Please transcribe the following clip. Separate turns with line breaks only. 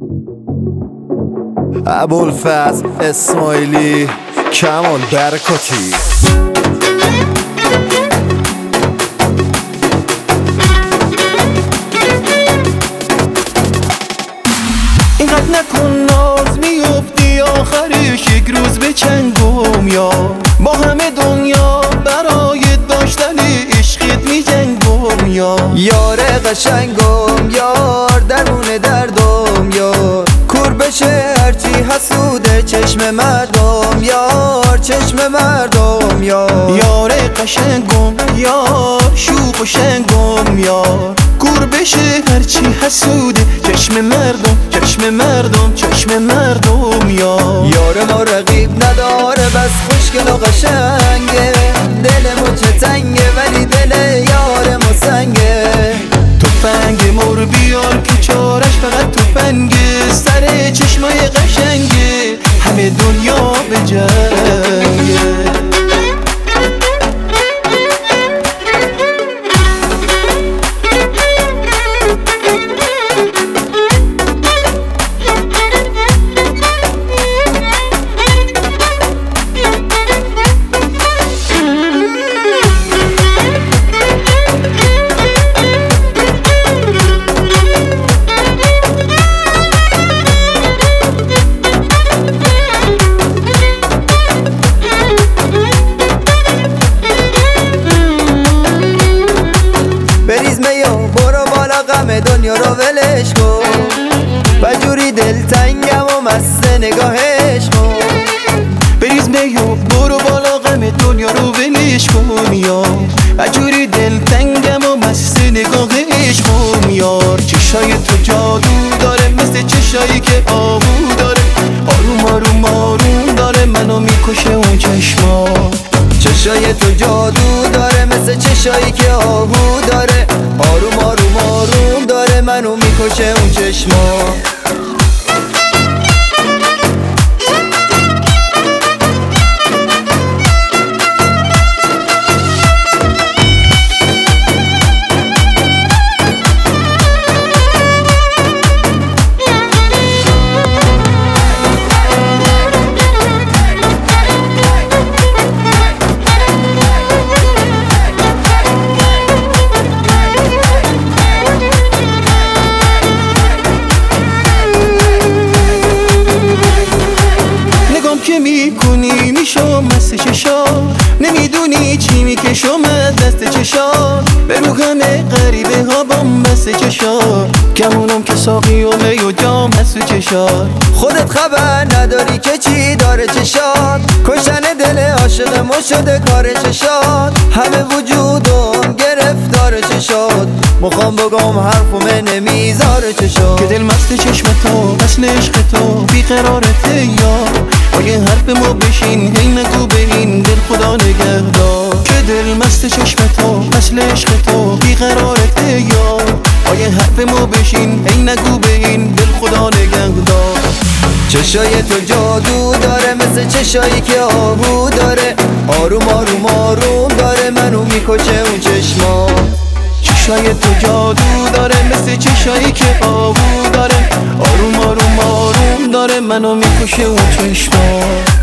ابوالفضل اسماعیلی، کمال برکاتی.
اینقدر نکن ناز، میفتی آخرش یک روز به چنگم یا با همه دنیا برای داشتن عشقت می جنگم یا
یار قشنگم، یار درون دردم، یار کور بشه هرچی حسوده چشم مردم، یار چشم مردم،
یار قشنگم، یار شوق و شنگم، یار کور بشه هرچی حسوده چشم مردم، چشم مردم، چشم مردم،
یار ما رقیب نداره بس خوشگل و قشنگه، دل ما چه تنگه ولی دل یار ما سنگه.
تفنگ مر بیار که چارش فقط تفنگه، سر چشمای قشنگه همه دنیا به جنگه.
دنیا رو ولش کن و جوری دلتنگم و مست نگاهش کن.
بریز میو برو بالا غم دنیا رو ولش کن یار، و جوری دلتنگم و مست نگاهش کن یار. چشای تو جادو داره مثل چشایی که آهو داره، آروم آروم آروم داره منو میکشه اون چشما.
چشای تو جادو داره مثل چشایی که آهو داره، آروم آروم آروم داره منو میکشه اون چشما.
که میکنی میشم مست چشا، نمیدونی چی میکشم از دست چشا. به رو همه غریبه ها بام بست چشا، کمونم که ساقی و می و جام هست چشا.
خودت خبر نداری که چی داره چشات، کشن دل عاشق ما شده کار چشات. همه وجودم گرفتار چشات، مخوام بگم حرفم نمیذاره چشات.
که دل مست چشم تو اصل عشق تو بیقرارته یار، آیه حرف ما بشین هی نگو به این دل خدا نگهدار. که دل مست چشم تو اصل عشق تو بیقرارته یار، آیه حرف ما بشین هی نگو به این دل خدا نگهدار.
چشای تو جادو داره مثل چشایی که آهو داره، آروم آروم آروم داره منو میکشه اون چشما.
چشای تو جادو داره مثل چشایی که آهو داره، آروم آروم آروم داره منو میکشه اون چشما.